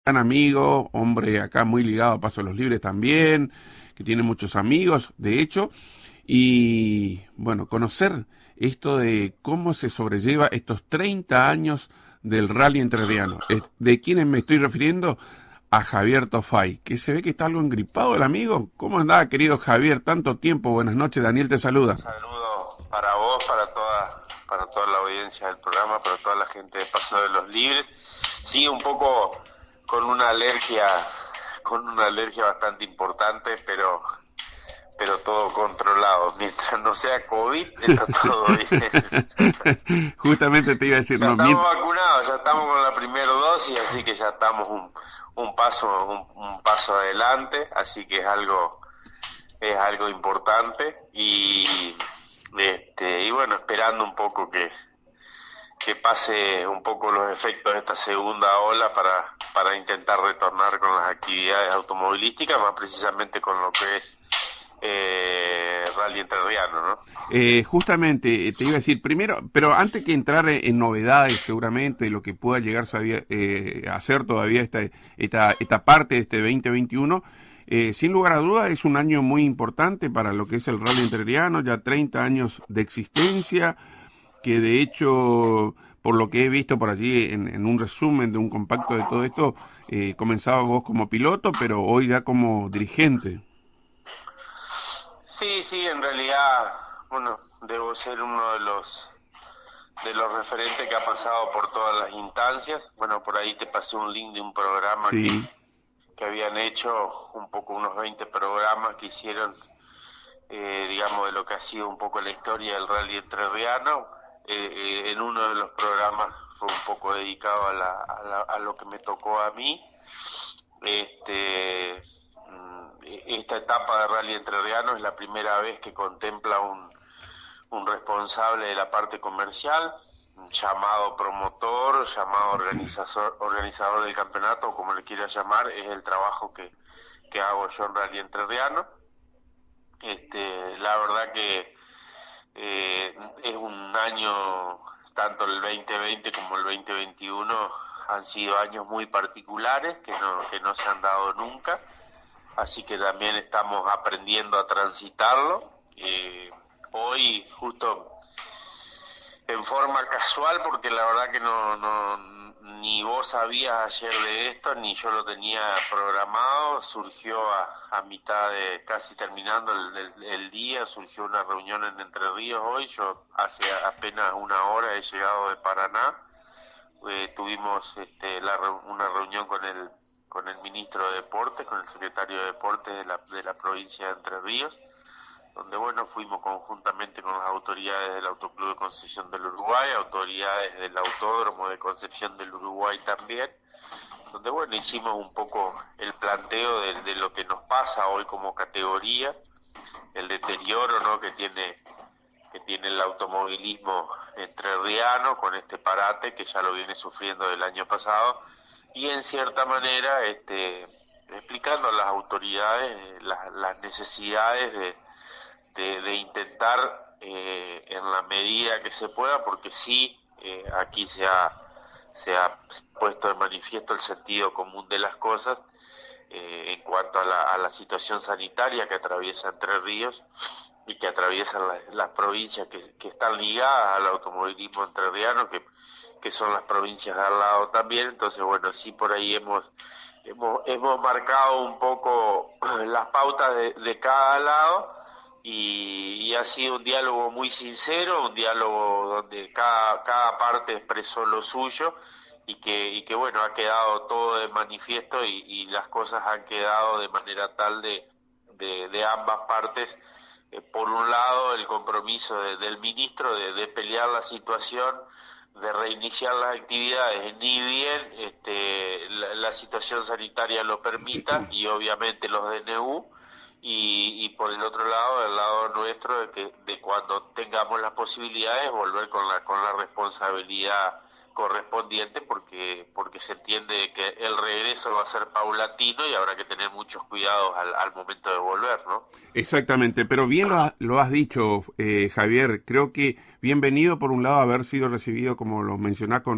gran amigo, hombre acá muy ligado a Paso de los Libres también, que tiene muchos amigos, de hecho, y bueno, conocer esto de cómo se sobrelleva estos 30 años del rally entrerriano. ¿De quiénes me estoy refiriendo? A Javier Tofay, que se ve que está algo engripado el amigo. ¿Cómo andaba, querido Javier? Tanto tiempo. Buenas noches, Daniel te saluda. Un saludo para vos, para toda la audiencia del programa, para toda la gente de Paso de los Libres. Sí, un poco con una alergia bastante importante, pero todo controlado. Mientras no sea COVID, está todo bien. Justamente te iba a decir, Ya no, estamos vacunados, ya estamos con la primera dosis, así que ya estamos un paso adelante, así que es algo importante y bueno, esperando un poco que pase un poco los efectos de esta segunda ola para intentar retornar con las actividades automovilísticas, más precisamente con lo que es Rally Entrerriano, ¿no? Justamente te iba a decir primero, pero antes que entrar en novedades seguramente de lo que pueda llegar a ser todavía esta parte de este 2021, sin lugar a dudas es un año muy importante para lo que es el Rally Entrerriano, ya 30 años de existencia, que de hecho, por lo que he visto por allí en un resumen de un compacto de todo esto, comenzaba vos como piloto, pero hoy ya como dirigente. Sí, en realidad, bueno, debo ser uno de los referentes que ha pasado por todas las instancias. Bueno, por ahí te pasé un link de un programa Sí. que habían hecho, un poco unos 20 programas que hicieron, digamos, de lo que ha sido un poco la historia del rally entrerriano. En uno de los programas fue un poco dedicado a lo que me tocó a mí. Esta etapa de Rally Entrerriano es la primera vez que contempla un responsable de la parte comercial, llamado promotor, llamado organizador del campeonato, como le quiera llamar. Es el trabajo que hago yo en Rally Entrerriano. La verdad que es un año, tanto el 2020 como el 2021 han sido años muy particulares que no se han dado nunca, así que también estamos aprendiendo a transitarlo. Hoy justo en forma casual, porque la verdad que ni vos sabías ayer de esto, ni yo lo tenía programado, surgió a mitad de, casi terminando el día, surgió una reunión en Entre Ríos hoy. Yo hace apenas una hora he llegado de Paraná. Tuvimos una reunión con el ministro de Deportes, con el secretario de Deportes de la provincia de Entre Ríos, donde bueno, fuimos conjuntamente con las autoridades del Autoclub de Concepción del Uruguay, autoridades del Autódromo de Concepción del Uruguay también, donde bueno, hicimos un poco el planteo de lo que nos pasa hoy como categoría, el deterioro, ¿no?, que tiene el automovilismo entrerriano con este parate que ya lo viene sufriendo del año pasado, y en cierta manera explicando a las autoridades las necesidades de intentar, en la medida que se pueda, porque sí, aquí se ha puesto de manifiesto el sentido común de las cosas, en cuanto a la situación sanitaria que atraviesa Entre Ríos y que atraviesan las provincias que están ligadas al automovilismo entrerriano, que son las provincias de al lado también. Entonces bueno, sí, por ahí hemos marcado un poco las pautas de cada lado, y ha sido un diálogo muy sincero, un diálogo donde cada parte expresó lo suyo, y que bueno, ha quedado todo de manifiesto, y las cosas han quedado de manera tal de ambas partes. Por un lado, el compromiso del ministro de pelear la situación, de reiniciar las actividades, ni bien la situación sanitaria lo permita, y obviamente los DNU, y por el otro lado, del lado nuestro, de cuando tengamos las posibilidades, volver con la responsabilidad correspondiente, porque se entiende que el regreso va a ser paulatino y habrá que tener muchos cuidados al momento de volver, ¿no? Exactamente, pero bien lo has dicho, Javier. Creo que bienvenido por un lado haber sido recibido, como lo mencionás,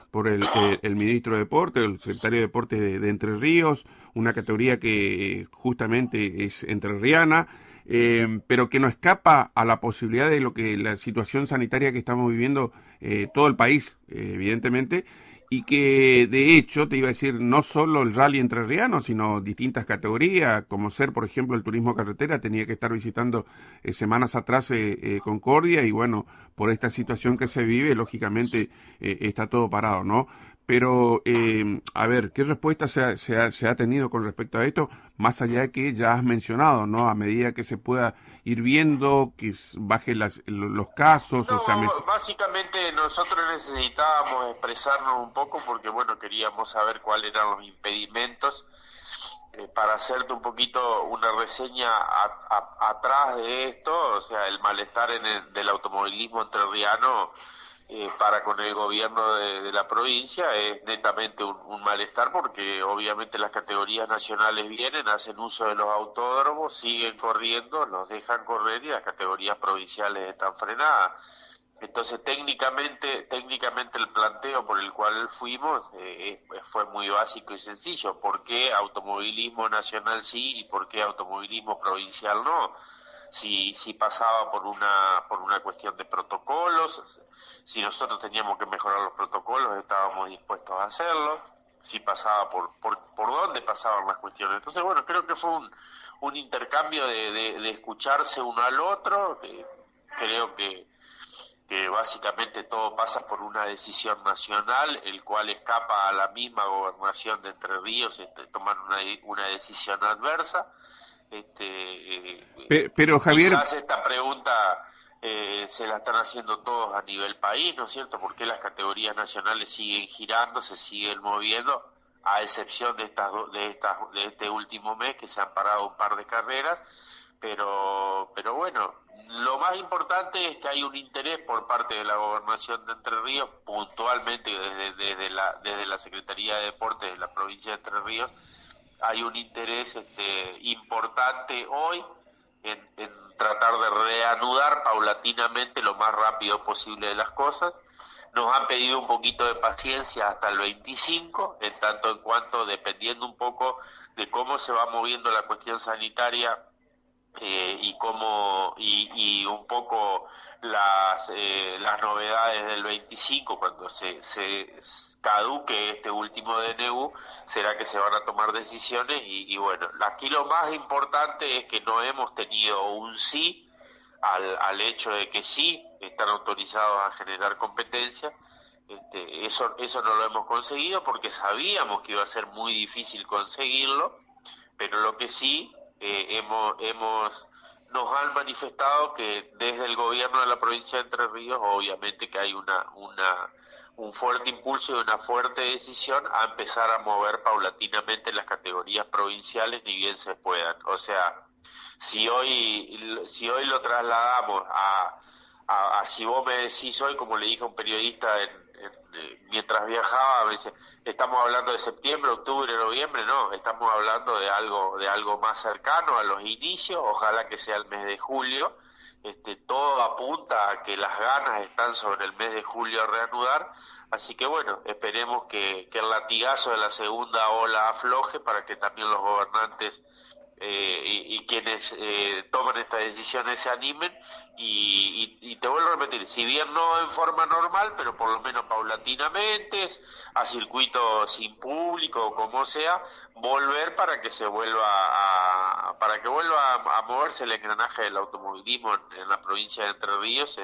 por el ministro de Deportes, el secretario de Deportes de Entre Ríos, una categoría que justamente es entrerriana, pero que no escapa a la posibilidad de lo que la situación sanitaria que estamos viviendo todo el país, evidentemente, y que de hecho, te iba a decir, no solo el rally entrerriano, sino distintas categorías, como ser, por ejemplo, el turismo carretera, tenía que estar visitando semanas atrás Concordia, y bueno, por esta situación que se vive, lógicamente está todo parado, ¿no? Pero, a ver, ¿qué respuesta se ha tenido con respecto a esto? Más allá de que ya has mencionado, ¿no? A medida que se pueda ir viendo, que bajen los casos, No, o sea... básicamente nosotros necesitábamos expresarnos un poco porque, bueno, queríamos saber cuáles eran los impedimentos. Para hacerte un poquito una reseña atrás de esto, o sea, el malestar del automovilismo entrerriano para con el gobierno de la provincia es netamente un malestar porque obviamente las categorías nacionales vienen, hacen uso de los autódromos, siguen corriendo, los dejan correr y las categorías provinciales están frenadas. Entonces técnicamente el planteo por el cual fuimos fue muy básico y sencillo. ¿Por qué automovilismo nacional sí y por qué automovilismo provincial no? Si pasaba por una cuestión de protocolos, si nosotros teníamos que mejorar los protocolos, estábamos dispuestos a hacerlo, si pasaba por dónde pasaban las cuestiones. Entonces, bueno, creo que fue un intercambio de escucharse uno al otro, creo que básicamente todo pasa por una decisión nacional, el cual escapa a la misma gobernación de Entre Ríos, tomar una decisión adversa. Pero Javier, quizás esta pregunta se la están haciendo todos a nivel país, ¿no es cierto? ¿Por qué las categorías nacionales siguen girando, se siguen moviendo, a excepción de este último mes que se han parado un par de carreras? Pero bueno, lo más importante es que hay un interés por parte de la gobernación de Entre Ríos, puntualmente desde la Secretaría de Deportes de la provincia de Entre Ríos, hay un interés importante hoy en tratar de reanudar paulatinamente lo más rápido posible de las cosas. Nos han pedido un poquito de paciencia hasta el 25, en tanto en cuanto, dependiendo un poco de cómo se va moviendo la cuestión sanitaria y un poco las novedades del 25, cuando se caduque este último DNU, será que se van a tomar decisiones y bueno, aquí lo más importante es que no hemos tenido un sí al hecho de que sí están autorizados a generar competencia. Eso no lo hemos conseguido porque sabíamos que iba a ser muy difícil conseguirlo, pero lo que sí nos han manifestado que desde el gobierno de la provincia de Entre Ríos, obviamente que hay un fuerte impulso y una fuerte decisión a empezar a mover paulatinamente las categorías provinciales ni bien se puedan. O sea, si hoy lo trasladamos a si vos me decís hoy, como le dije a un periodista mientras viajaba, me dice, estamos hablando de septiembre, octubre, noviembre, no, estamos hablando de algo más cercano a los inicios, ojalá que sea el mes de julio. Todo apunta a que las ganas están sobre el mes de julio a reanudar, así que bueno, esperemos que el latigazo de la segunda ola afloje para que también los gobernantes y quienes toman estas decisiones se animen y te vuelvo a repetir, si bien no en forma normal, pero por lo menos paulatinamente, a circuito sin público o como sea, volver para que vuelva a moverse el engranaje del automovilismo en la provincia de Entre Ríos,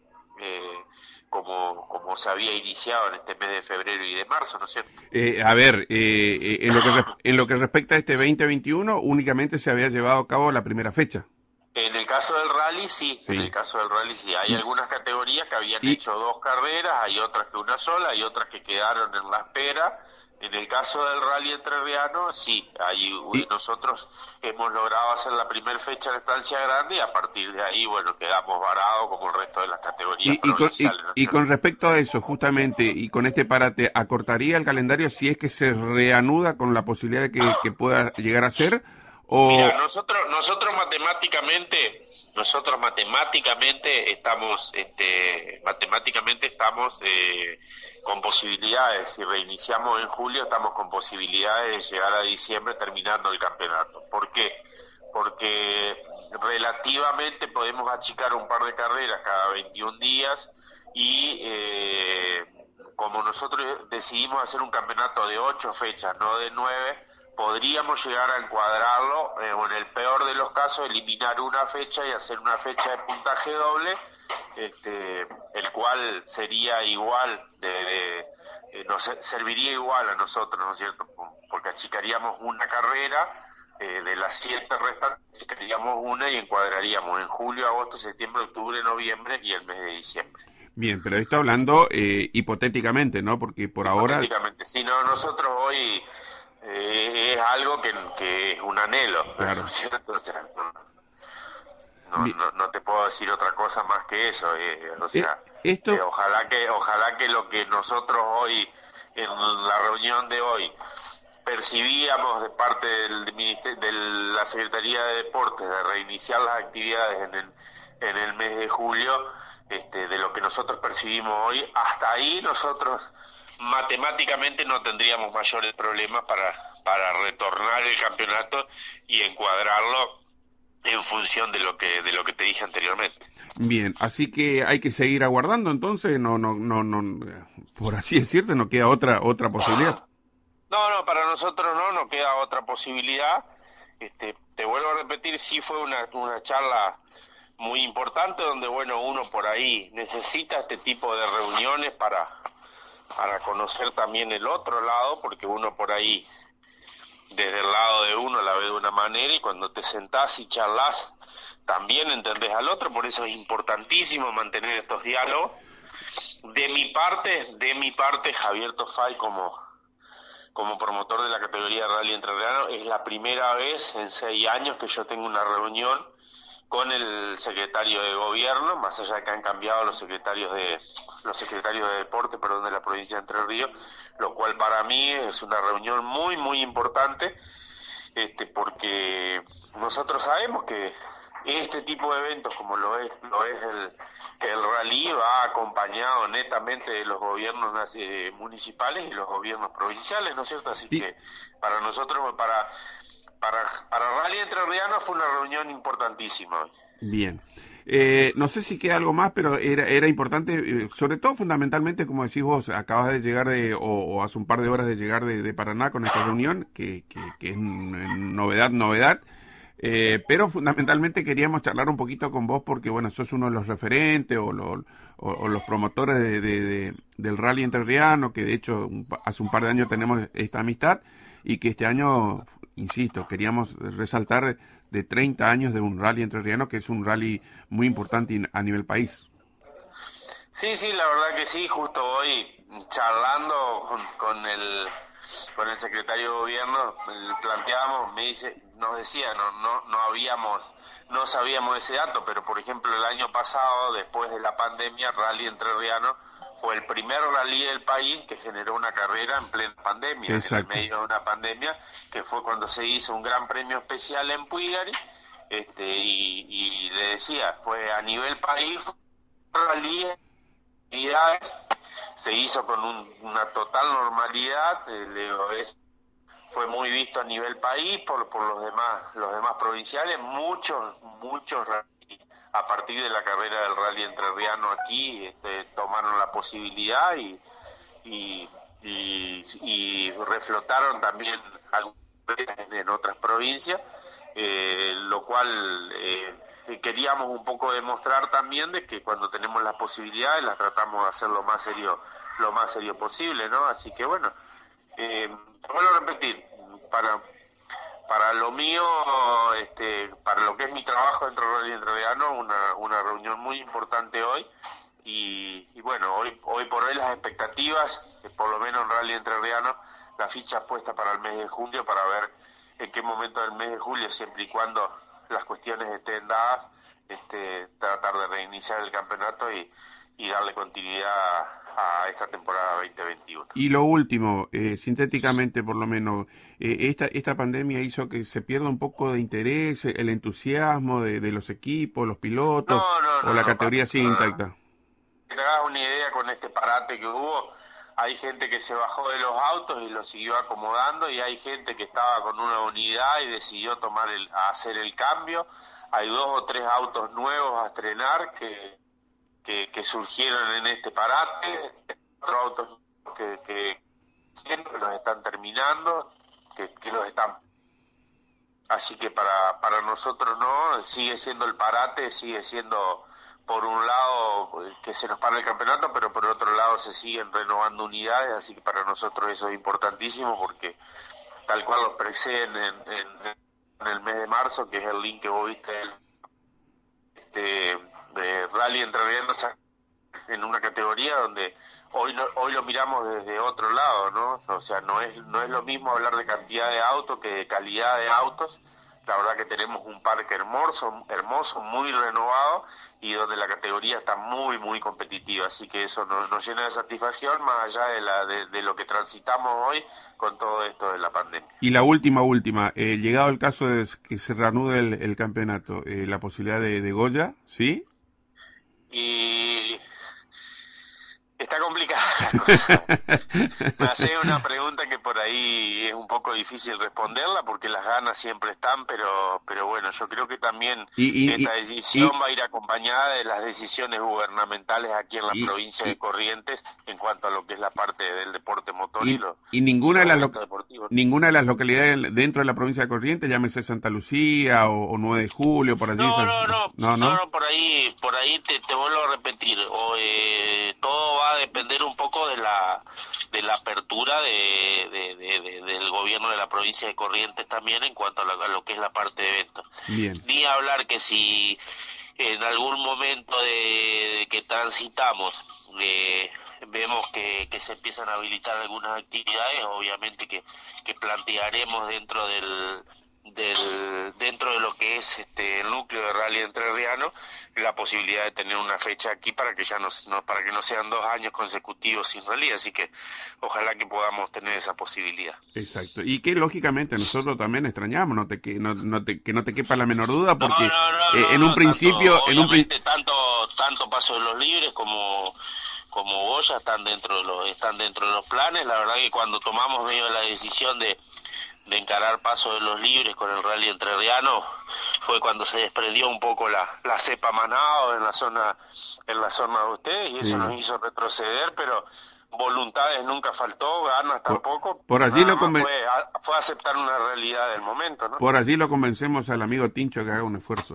como se había iniciado en este mes de febrero y de marzo, ¿no es cierto? A ver, en lo que respecta a este 2021, únicamente se había llevado a cabo la primera fecha. En el caso del rally, sí. En el caso del rally, sí. Hay algunas categorías que habían hecho 2 carreras, hay otras que una sola, hay otras que quedaron en la espera. En el caso del rally entrerriano, sí. Nosotros hemos logrado hacer la primera fecha en Estancia Grande y a partir de ahí, bueno, quedamos varados como el resto de las categorías provinciales. Y con respecto a eso, justamente, y con este parate, ¿acortaría el calendario si es que se reanuda con la posibilidad de que pueda llegar a ser? O... Mira, nosotros matemáticamente nosotros matemáticamente estamos con posibilidades. Si reiniciamos en julio, estamos con posibilidades de llegar a diciembre terminando el campeonato. ¿Por qué? Porque relativamente podemos achicar un par de carreras cada 21 días y como nosotros decidimos hacer un campeonato de 8 fechas, no de 9, podríamos llegar a encuadrarlo o en el peor de los casos eliminar una fecha y hacer una fecha de puntaje doble, el cual sería igual nos serviría igual a nosotros, ¿no es cierto? Porque achicaríamos una carrera, de las 7 restantes achicaríamos una y encuadraríamos en julio, agosto, septiembre, octubre, noviembre y el mes de diciembre. Bien, pero esto hablando hipotéticamente, ¿no? Porque por ahora... Hipotéticamente, si no, nosotros hoy es algo que es un anhelo, claro. ¿no es cierto? O sea, no te puedo decir otra cosa más que eso, ojalá que lo que nosotros hoy en la reunión de hoy percibíamos de parte de la Secretaría de Deportes de reiniciar las actividades en el mes de julio, de lo que nosotros percibimos hoy, hasta ahí nosotros matemáticamente no tendríamos mayores problemas para retornar el campeonato y encuadrarlo en función de lo que te dije anteriormente. Bien, así que hay que seguir aguardando, entonces no, por así decirte, no queda otra posibilidad. No, para nosotros no queda otra posibilidad. Te vuelvo a repetir, sí fue una charla muy importante donde, bueno, uno por ahí necesita este tipo de reuniones para conocer también el otro lado, porque uno por ahí, desde el lado de uno la ve de una manera y cuando te sentás y charlas también entendés al otro, por eso es importantísimo mantener estos diálogos. De mi parte, Javier Tofay como promotor de la categoría de Rally Entrerriano, es la primera vez en 6 años que yo tengo una reunión con el secretario de gobierno, más allá de que han cambiado los secretarios de deporte, de la provincia de Entre Ríos, lo cual para mí es una reunión muy, muy importante, porque nosotros sabemos que este tipo de eventos, como lo es el rally, va acompañado netamente de los gobiernos municipales y los gobiernos provinciales, ¿no es cierto? Así Sí. que para nosotros, para Rally Entrerriano fue una reunión importantísima. Bien. No sé si queda algo más, pero era importante, sobre todo fundamentalmente, como decís vos, acabas de llegar o hace un par de horas de llegar de Paraná con esta reunión, que es novedad. Pero fundamentalmente queríamos charlar un poquito con vos porque, bueno, sos uno de los referentes o los promotores del rally entrerriano, que de hecho hace un par de años tenemos esta amistad y que este año, insisto, queríamos resaltar de 30 años de un rally entrerriano, que es un rally muy importante a nivel país. Sí, la verdad que sí, justo hoy charlando con el secretario de gobierno, planteábamos, nos decía, no sabíamos ese dato, pero por ejemplo el año pasado, después de la pandemia, Rally Entrerriano fue el primer rally del país que generó una carrera en plena pandemia, Exacto. en medio de una pandemia, que fue cuando se hizo un gran premio especial en Puigari, y le decía, fue a nivel país, rally, se hizo con una total normalidad, fue muy visto a nivel país por los demás provinciales, muchos a partir de la carrera del rally entrerriano aquí tomaron la posibilidad y reflotaron también algunas en otras provincias, lo cual queríamos un poco demostrar también de que cuando tenemos las posibilidades las tratamos de hacer lo más serio posible, ¿no? Así que bueno, vuelvo a repetir, para lo mío, para lo que es mi trabajo dentro del Rally Entrerriano, una reunión muy importante hoy y bueno, hoy por hoy las expectativas, por lo menos en Rally Entrerriano, la ficha puesta para el mes de julio para ver en qué momento del mes de julio, siempre y cuando las cuestiones estén dadas, tratar de reiniciar el campeonato y darle continuidad a esta temporada 2021. Y lo último, sintéticamente por lo menos, esta pandemia hizo que se pierda un poco de interés, el entusiasmo de los equipos, los pilotos, o la categoría sigue intacta. Que te hagas una idea con este parate que hubo, hay gente que se bajó de los autos y los siguió acomodando, y hay gente que estaba con una unidad y decidió hacer el cambio. Hay 2 o 3 autos nuevos a estrenar que surgieron en este parate, otros autos que los están terminando, que los están. Así que para nosotros no, sigue siendo el parate, sigue siendo por un lado que se nos para el campeonato, pero por otro lado se siguen renovando unidades, así que para nosotros eso es importantísimo, porque tal cual los preceden en el mes de marzo, que es el link que vos viste de Rally Entrerriano, en una categoría donde hoy lo miramos desde otro lado, ¿no? O sea, no es lo mismo hablar de cantidad de autos que de calidad de autos. La verdad que tenemos un parque hermoso, muy renovado, y donde la categoría está muy, muy competitiva. Así que eso nos llena de satisfacción, más allá de lo que transitamos hoy con todo esto de la pandemia. Y la última, llegado el caso de que se reanude el campeonato, la posibilidad de Goya, ¿sí? Y está complicada la cosa. Me hace una pregunta que por ahí es un poco difícil responderla, porque las ganas siempre están, pero bueno, yo creo que también esta decisión va a ir acompañada de las decisiones gubernamentales aquí en la provincia de Corrientes en cuanto a lo que es la parte del deporte motor y ninguna de las localidades dentro de la provincia de Corrientes, llámese Santa Lucía o 9 de Julio, por allí. No, por ahí te vuelvo a repetir, todo va a depender un poco de la apertura del gobierno de la provincia de Corrientes también en cuanto a lo que es la parte de eventos. Bien. Ni hablar que si en algún momento de que transitamos vemos que se empiezan a habilitar algunas actividades, obviamente que plantearemos dentro de lo que es el núcleo de Rally Entrerriano la posibilidad de tener una fecha aquí para que para que no sean 2 años consecutivos sin rally, así que ojalá que podamos tener esa posibilidad. Exacto, y que lógicamente nosotros también extrañamos, que no te quepa la menor duda, porque en un principio tanto Paso de los Libres como Goya están dentro de los planes. La verdad que cuando tomamos medio la decisión de encarar Paso de los Libres con el Rally Entrerriano fue cuando se desprendió un poco la cepa Manao en la zona de ustedes, y eso nos hizo retroceder, pero voluntades nunca faltó, ganas tampoco. Por allí fue aceptar una realidad del momento, ¿no? Por allí lo convencemos al amigo Tincho que haga un esfuerzo.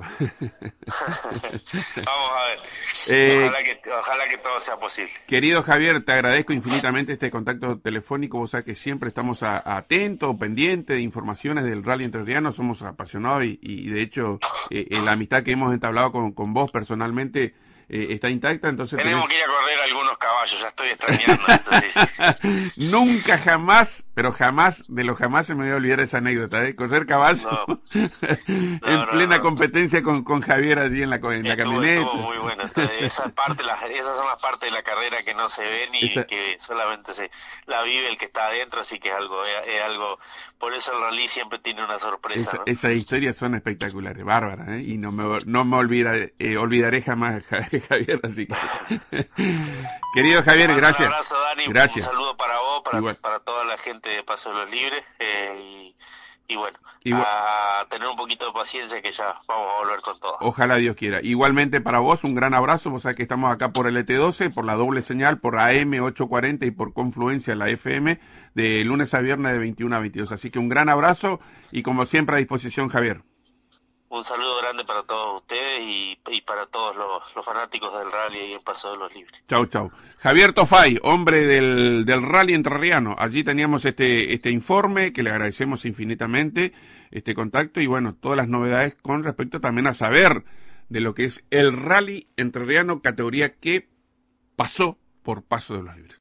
Vamos a ver. Ojalá que todo sea posible. Querido Javier, te agradezco infinitamente este contacto telefónico. Vos sabés que siempre estamos atentos, pendientes de informaciones del Rally Entrerriano. Somos apasionados y de hecho la amistad que hemos entablado con vos personalmente está intacta. Entonces tenemos que ir a correr algunos caballos, ya estoy extrañando eso, sí. Nunca jamás, pero jamás se me voy a olvidar esa anécdota, correr caballo en plena competencia con Javier allí en la camioneta. Estuvo muy bueno. Esas son las partes de la carrera que no se ven y que solamente la vive el que está adentro, así que es algo, por eso el rally siempre tiene una sorpresa, ¿no? Esas historias son espectaculares, bárbaras, y no me olvidaré jamás, Javier, así que querido Javier, gracias. Un abrazo, Dani, gracias. Un saludo para vos, para toda la gente de Paso de los Libres, y bueno, a tener un poquito de paciencia, que ya vamos a volver con todo. Ojalá Dios quiera. Igualmente para vos, un gran abrazo. Vos sabés que estamos acá por el ET12, por la doble señal, por AM 840 y por Confluencia, la FM, de lunes a viernes de 21 a 22. Así que un gran abrazo y como siempre a disposición, Javier. Un saludo grande para todos ustedes y para todos los fanáticos del rally y en Paso de los Libres. Chau. Javier Tofay, hombre del Rally Entrerriano. Allí teníamos este informe que le agradecemos infinitamente, este contacto y bueno, todas las novedades con respecto también a saber de lo que es el Rally Entrerriano, categoría que pasó por Paso de los Libres.